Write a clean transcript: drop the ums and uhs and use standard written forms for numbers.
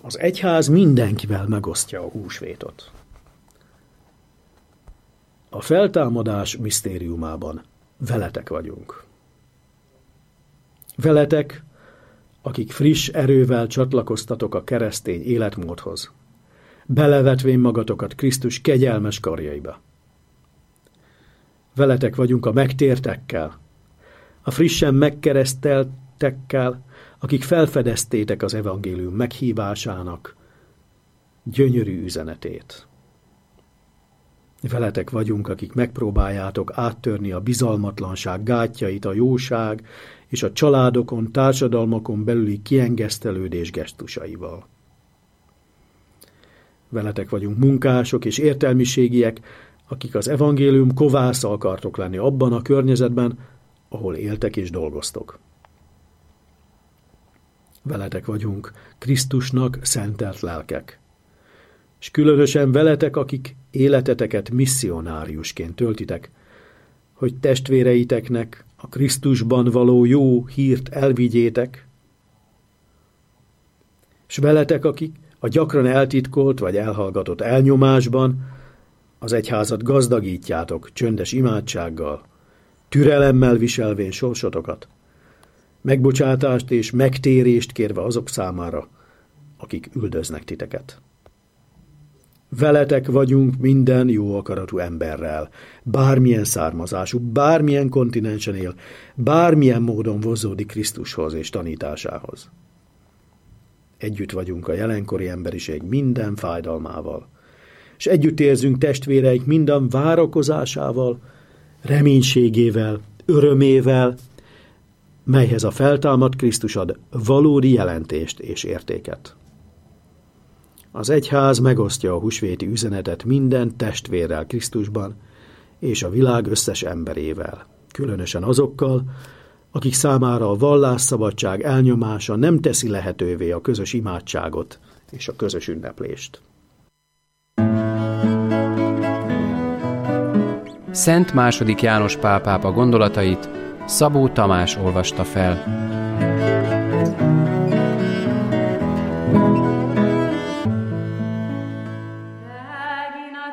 Az egyház mindenkivel megosztja a húsvétot. A feltámadás misztériumában veletek vagyunk. Veletek, akik friss erővel csatlakoztatok a keresztény életmódhoz, belevetvén magatokat Krisztus kegyelmes karjaiba. Veletek vagyunk a megtértekkel, a frissen megkereszteltekkel, akik felfedeztétek az evangélium meghívásának gyönyörű üzenetét. Veletek vagyunk, akik megpróbáljátok áttörni a bizalmatlanság gátjait a jóság és a családokon, társadalmakon belüli kiengesztelődés gesztusaival. Veletek vagyunk munkások és értelmiségiek, akik az evangélium kovásza akartok lenni abban a környezetben, ahol éltek és dolgoztok. Veletek vagyunk Krisztusnak szentelt lelkek, és különösen veletek, akik életeteket misszionáriusként töltitek, hogy testvéreiteknek a Krisztusban való jó hírt elvigyétek, és veletek, akik a gyakran eltitkolt vagy elhallgatott elnyomásban az egyházat gazdagítjátok csöndes imádsággal, türelemmel viselvén sorsotokat, megbocsátást és megtérést kérve azok számára, akik üldöznek titeket. Veletek vagyunk minden jó akaratú emberrel, bármilyen származású, bármilyen kontinensen él, bármilyen módon vonzódik Krisztushoz és tanításához. Együtt vagyunk a jelenkori emberiség minden fájdalmával, és együtt érzünk testvéreik minden várakozásával, reménységével, örömével, melyhez a feltámadt Krisztus ad valódi jelentést és értéket. Az egyház megosztja a húsvéti üzenetet minden testvérrel Krisztusban és a világ összes emberével, különösen azokkal, akik számára a vallásszabadság elnyomása nem teszi lehetővé a közös imádságot és a közös ünneplést. Szent II. János Pál pápa gondolatait Szabó Tamás olvasta fel.